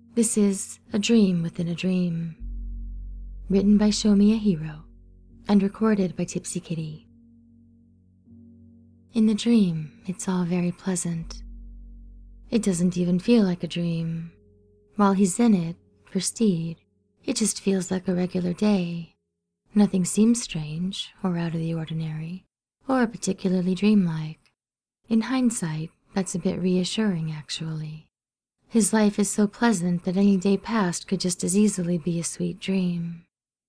This is A Dream Within a Dream, written by Show Me a Hero and recorded by Tipsy Kitty. In the dream, it's all very pleasant. It doesn't even feel like a dream. While he's in it, for Steed, it just feels like a regular day. Nothing seems strange or out of the ordinary, or particularly dreamlike. In hindsight, that's a bit reassuring, actually. His life is so pleasant that any day past could just as easily be a sweet dream.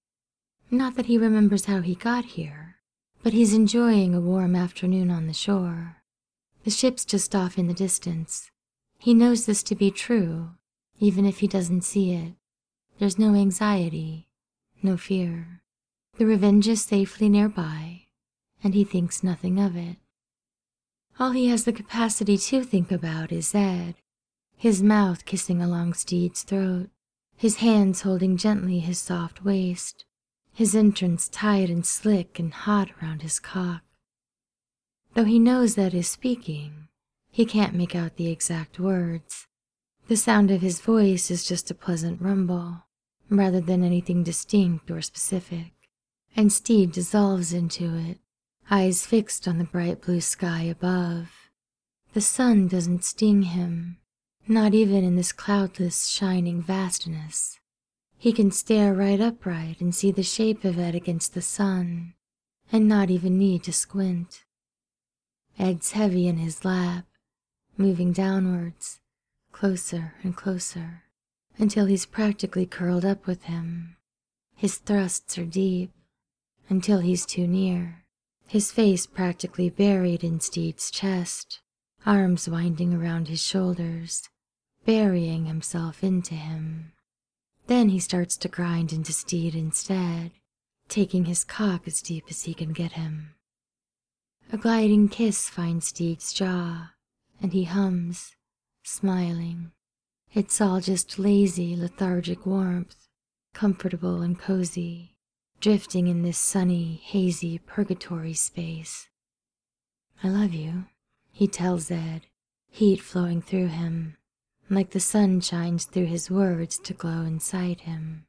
Not that he remembers how he got here, but he's enjoying a warm afternoon on the shore. The ship's just off in the distance. He knows this to be true, even if he doesn't see it. There's no anxiety, no fear. The Revenge is safely nearby, and he thinks nothing of it. All he has the capacity to think about is Ed, his mouth kissing along Steed's throat, his hands holding gently his soft waist, his entrance tight and slick and hot around his cock. Though he knows Ed is speaking, he can't make out the exact words. The sound of his voice is just a pleasant rumble, rather than anything distinct or specific, and Steed dissolves into it, eyes fixed on the bright blue sky above. The sun doesn't sting him, not even in this cloudless, shining vastness. He can stare right upright and see the shape of Ed against the sun, and not even need to squint. Ed's heavy in his lap, moving downwards, closer and closer, until he's practically curled up with him. His thrusts are deep, until he's too near, his face practically buried in Steed's chest, arms winding around his shoulders, burying himself into him. Then he starts to grind into Steed instead, taking his cock as deep as he can get him. A gliding kiss finds Steed's jaw, and he hums, smiling. It's all just lazy, lethargic warmth, comfortable and cozy, drifting in this sunny, hazy purgatory space. "I love you," he tells Ed, heat flowing through him, like the sun shines through his words to glow inside him.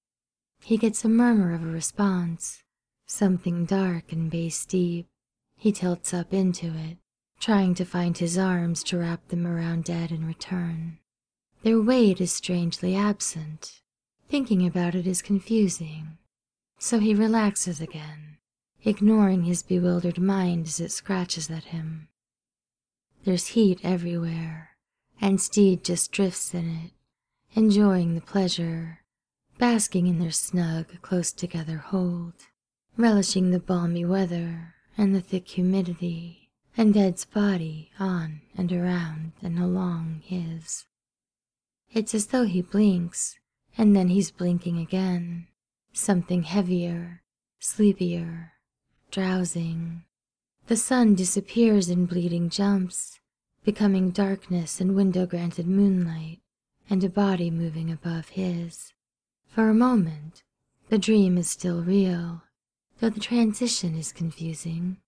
He gets a murmur of a response, something dark and bass deep. He tilts up into it, trying to find his arms to wrap them around Ed in return. Their weight is strangely absent. Thinking about it is confusing, so he relaxes again, ignoring his bewildered mind as it scratches at him. There's heat everywhere, and Steed just drifts in it, enjoying the pleasure, basking in their snug, close-together hold, relishing the balmy weather and the thick humidity, and Ed's body on and around and along his. It's as though he blinks, and then he's blinking again, something heavier, sleepier, drowsing. The sun disappears in bleeding jumps, becoming darkness and window-granted moonlight, and a body moving above his. For a moment, the dream is still real, though the transition is confusing.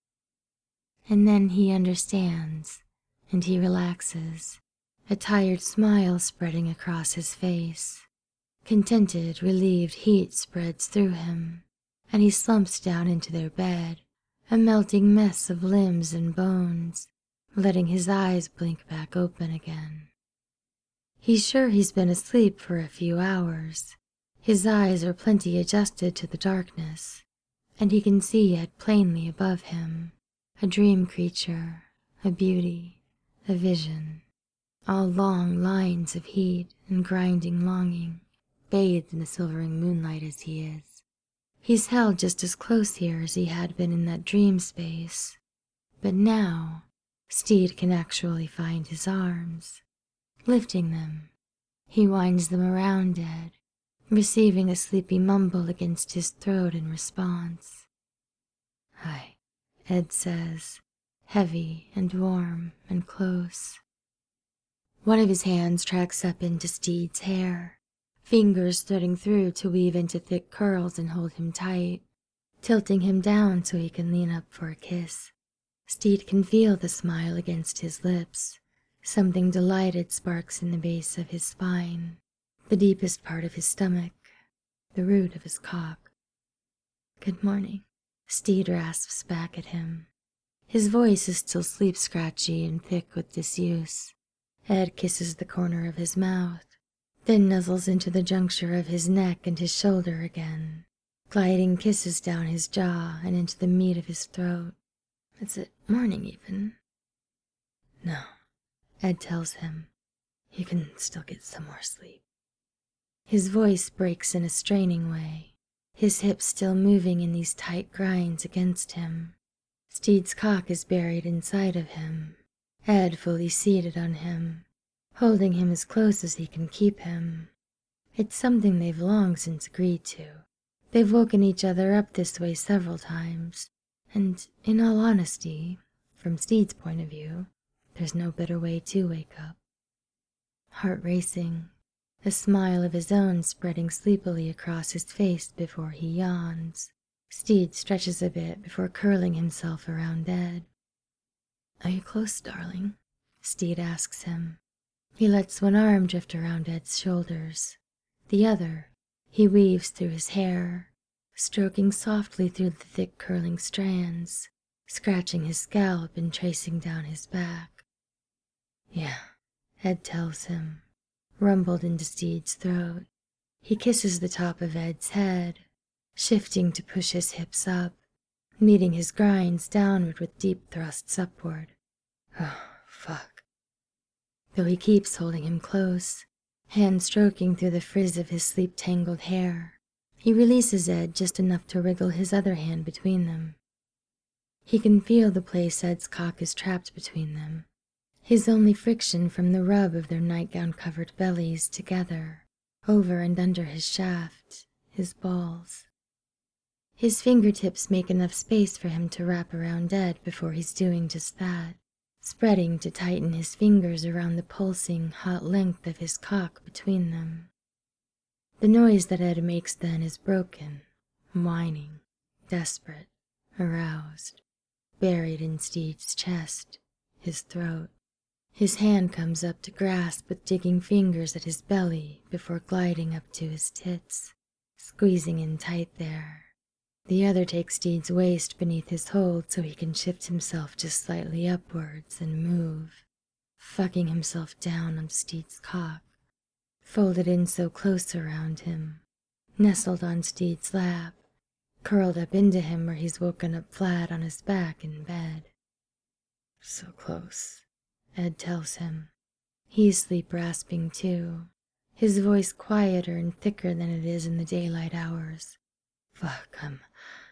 And then he understands, and he relaxes, a tired smile spreading across his face. Contented, relieved heat spreads through him, and he slumps down into their bed, a melting mess of limbs and bones, letting his eyes blink back open again. He's sure he's been asleep for a few hours. His eyes are plenty adjusted to the darkness, and he can see Ed plainly above him, a dream creature, a beauty, a vision, all long lines of heat and grinding longing, bathed in the silvering moonlight as he is. He's held just as close here as he had been in that dream space, but now Steed can actually find his arms. Lifting them, he winds them around Ed, receiving a sleepy mumble against his throat in response. "Hi," Ed says, heavy and warm and close. One of his hands tracks up into Steed's hair, fingers threading through to weave into thick curls and hold him tight, tilting him down so he can lean up for a kiss. Steed can feel the smile against his lips. Something delighted sparks in the base of his spine. the deepest part of his stomach, the root of his cock. "Good morning," Steed rasps back at him. His voice is still sleep-scratchy and thick with disuse. Ed kisses the corner of his mouth, then nuzzles into the juncture of his neck and his shoulder again, gliding kisses down his jaw and into the meat of his throat. "Is it morning even?" "No," Ed tells him. "You can still get some more sleep." His voice breaks in a straining way, his hips still moving in these tight grinds against him. Steed's cock is buried inside of him, Ed fully seated on him, holding him as close as he can keep him. It's something they've long since agreed to. They've woken each other up this way several times, and in all honesty, from Steed's point of view, there's no better way to wake up. Heart racing, a smile of his own spreading sleepily across his face before he yawns. Steed stretches a bit before curling himself around Ed. "Are you close, darling?" Steed asks him. He lets one arm drift around Ed's shoulders. The other he weaves through his hair, stroking softly through the thick curling strands, scratching his scalp and tracing down his back. "Yeah," Ed tells him, rumbled into Steed's throat. He kisses the top of Ed's head, shifting to push his hips up, meeting his grinds downward with deep thrusts upward. Oh, fuck. Though he keeps holding him close, hand stroking through the frizz of his sleep-tangled hair, he releases Ed just enough to wriggle his other hand between them. He can feel the place Ed's cock is trapped between them, his only friction from the rub of their nightgown-covered bellies together, over and under his shaft, his balls. His fingertips make enough space for him to wrap around Ed before he's doing just that, spreading to tighten his fingers around the pulsing, hot length of his cock between them. The noise that Ed makes then is broken, whining, desperate, aroused, buried in Steed's chest, his throat. His hand comes up to grasp with digging fingers at his belly before gliding up to his tits, squeezing in tight there. The other takes Steed's waist beneath his hold so he can shift himself just slightly upwards and move, fucking himself down on Steed's cock, folded in so close around him, nestled on Steed's lap, curled up into him where he's woken up flat on his back in bed. "So close," Ed tells him. He's sleep-rasping too, his voice quieter and thicker than it is in the daylight hours. Fuck, I'm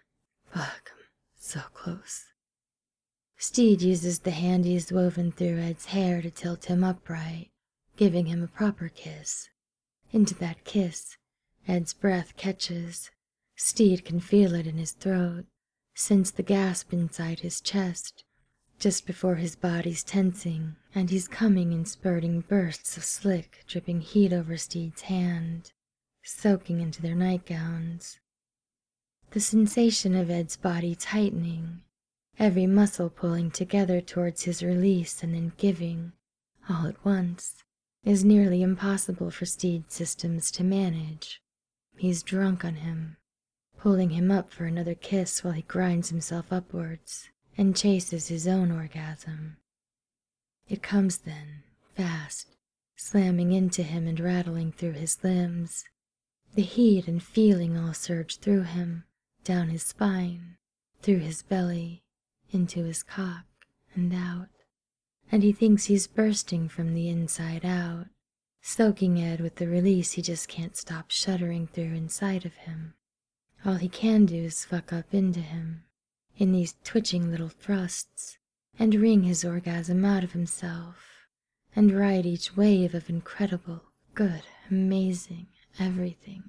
so close." Steed uses the hand he's woven through Ed's hair to tilt him upright, giving him a proper kiss. Into that kiss, Ed's breath catches. Steed can feel it in his throat, sense the gasp inside his chest, just before his body's tensing, and he's coming in spurting bursts of slick, dripping heat over Steed's hand, soaking into their nightgowns. The sensation of Ed's body tightening, every muscle pulling together towards his release and then giving, all at once, is nearly impossible for Steed's systems to manage. He's drunk on him, pulling him up for another kiss while he grinds himself upwards and chases his own orgasm. It comes then, fast, slamming into him and rattling through his limbs. The heat and feeling all surge through him, down his spine, through his belly, into his cock, and out. And he thinks he's bursting from the inside out, soaking Ed with the release he just can't stop shuddering through inside of him. All he can do is fuck up into him, in these twitching little thrusts, and wring his orgasm out of himself, and ride each wave of incredible, good, amazing, everything,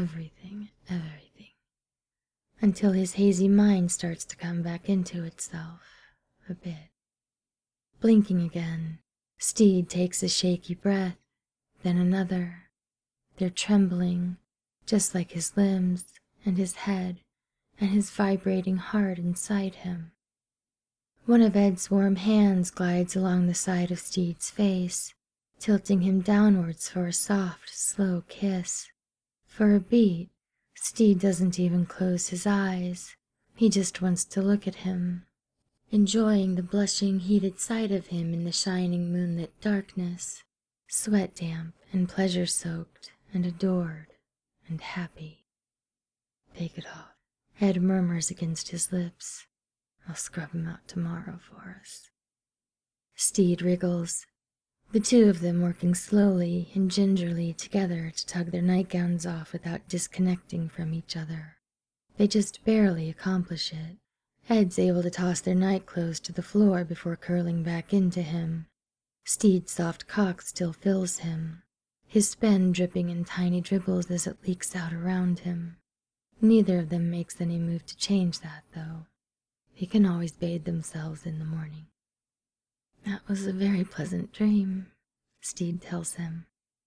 until his hazy mind starts to come back into itself a bit. Blinking again, Steed takes a shaky breath, then another. They're trembling, just like his limbs and his head and his vibrating heart inside him. One of Ed's warm hands glides along the side of Steed's face, tilting him downwards for a soft, slow kiss. For a beat, Steed doesn't even close his eyes. He just wants to look at him, enjoying the blushing, heated sight of him in the shining moonlit darkness, sweat-damp and pleasure-soaked and adored and happy. "Take it off," Ed murmurs against his lips. "I'll scrub him out tomorrow for us." Steed wriggles, the two of them working slowly and gingerly together to tug their nightgowns off without disconnecting from each other. They just barely accomplish it. Ed's able to toss their nightclothes to the floor before curling back into him. Steed's soft cock still fills him, his spen dripping in tiny dribbles as it leaks out around him. Neither of them makes any move to change that, though. They can always bathe themselves in the morning. "That was a very pleasant dream," Steed tells him.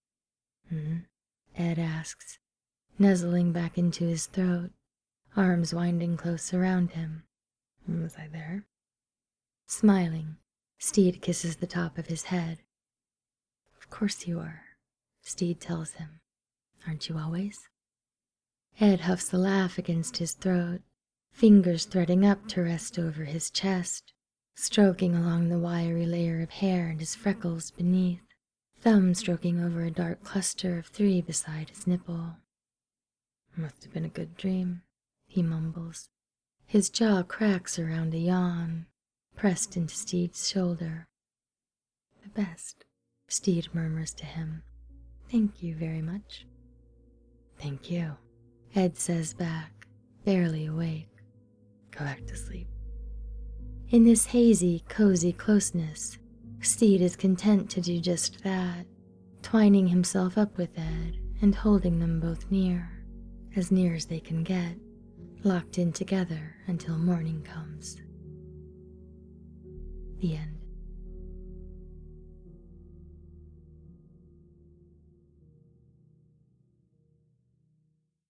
Ed asks, nuzzling back into his throat, arms winding close around him. "Was I there?" Smiling, Steed kisses the top of his head. "Of course you are," Steed tells him. "Aren't you always?" Ed huffs a laugh against his throat, fingers threading up to rest over his chest, stroking along the wiry layer of hair and his freckles beneath, thumb stroking over a dark cluster of 3 beside his nipple. "Must have been a good dream," he mumbles. His jaw cracks around a yawn, pressed into Steed's shoulder. "The best," Steed murmurs to him. "Thank you very much." "Thank you," Ed says back, barely awake. "Go back to sleep." In this hazy, cozy closeness, Steed is content to do just that, twining himself up with Ed and holding them both near as they can get, locked in together until morning comes. The end.